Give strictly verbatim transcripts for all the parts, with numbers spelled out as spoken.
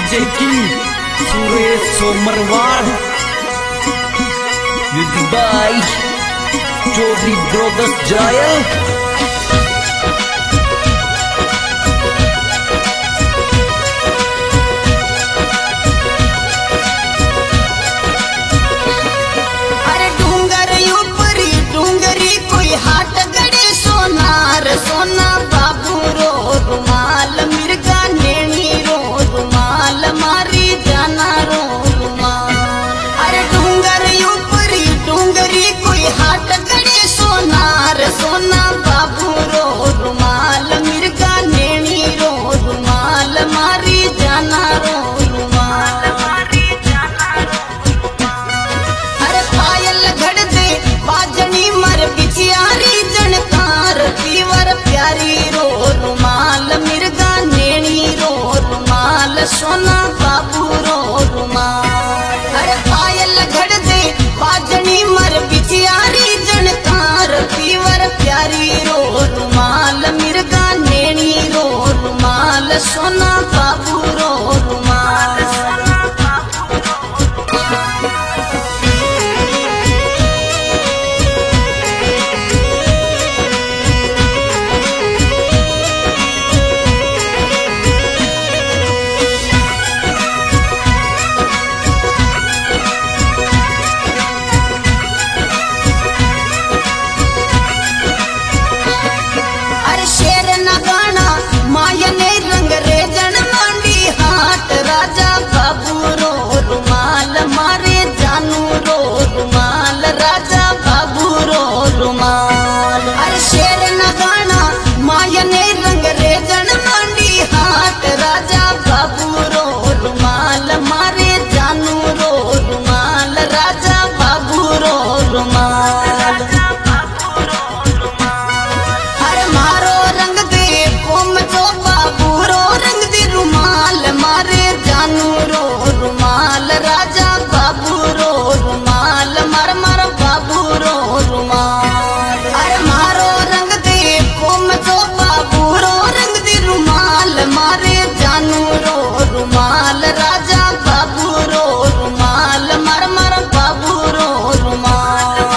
DJ king Suresh सोमरवार music by Chaudhary brothers जायल। हाट गड़े सोनार सोना बाबू रो रुमाल मिर्गा नेणी रो रुमाल मारी जाना रो रुमाल। अरे डूंगर ऊपरी डूंगरी कोई हाट गड़े सोनार सोना बाबू रो रुमाल मिर्गा नेणी रो रुमाल मारी जाना रो रुमाल। अरे पायल घड़ दे बाजनी मर बिचियारी जनकार पीवर प्यारी रो रुमाल मिर्गा नेणी रो रुमाल सोना बाबू रो रुमाल। अरे पायल घड़ दे बाजनी मर बिचियारी जनकार पीवर प्यारी रो रुमाल मिर्गा नेणी रो रुमाल सोना बाबू रो रुमाल। मायने रंग रेजन मांडी हाट राजा बाबू रो रुमाल मारे जानू रो रुमाल राजा बाबू रो रुमाल। अरे शेर नगाना मायने रंग रेजन मांडी हाट राजा बाबू रो रुमाल मारे जानू रो रुमाल राजा बाबू रो रुमाल। अरे मारो रंग दे कोम तो बाबू रो रंग दे रुमाल मारे जानू रो रुमाल राजा बाबू रो रुमाल मर मर बाबू रो रुमाल। अरे मारो रंग दे कोम तो बाबू रो रंग दे रुमाल मारे जानू रो रुमाल राजा बाबू रो रुमाल मर मर बाबू रो रुमाल।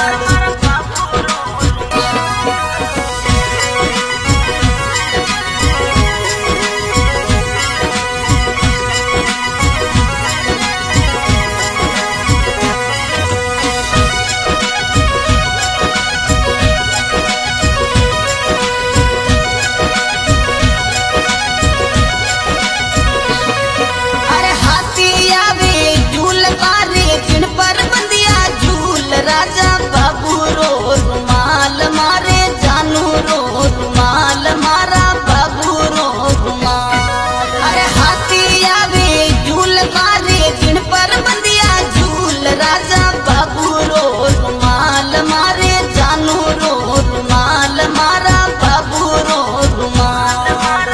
राजा बाबू रो रुमाल मारे जानू रो रुमाल मारा बाबू रो रुमाल। अरे हाथी आवे झूल मारे जिन पर बंदिया झूल राजा बाबू रो रुमाल मारे जानू रो रुमाल मारा बाबू रो रुमाल।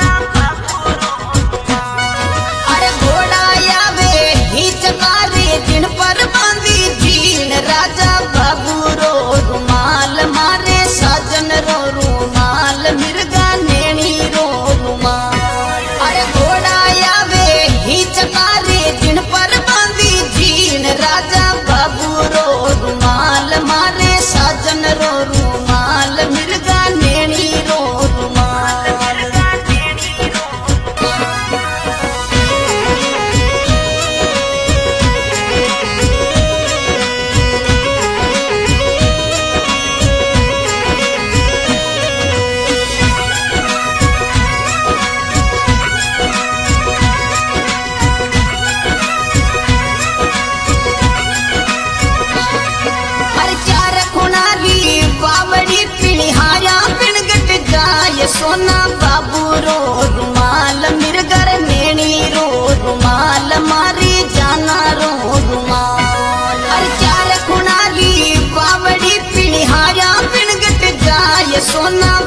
अरे घोड़ा आवे हिच मारे जिन पर बांधी झील राजा बाबू रो रुमाल मारे साजन रो रुमाल मिर्गा नेणी रो रुमाल। अरे घोड़ा आवे हिच मारे जिन पर बांधी झील राजा बाबू रो रुमाल मारे साजन रो रुमाल मिर्गा नेणी रो रुमाल। सोना बाबू रो रुमाल मिर्गर नेणी रो रुमाल मारी जाना रो रुमाल। अरे चार खुणाली बावड़ी पिणिहाया पिणगट जाय सोना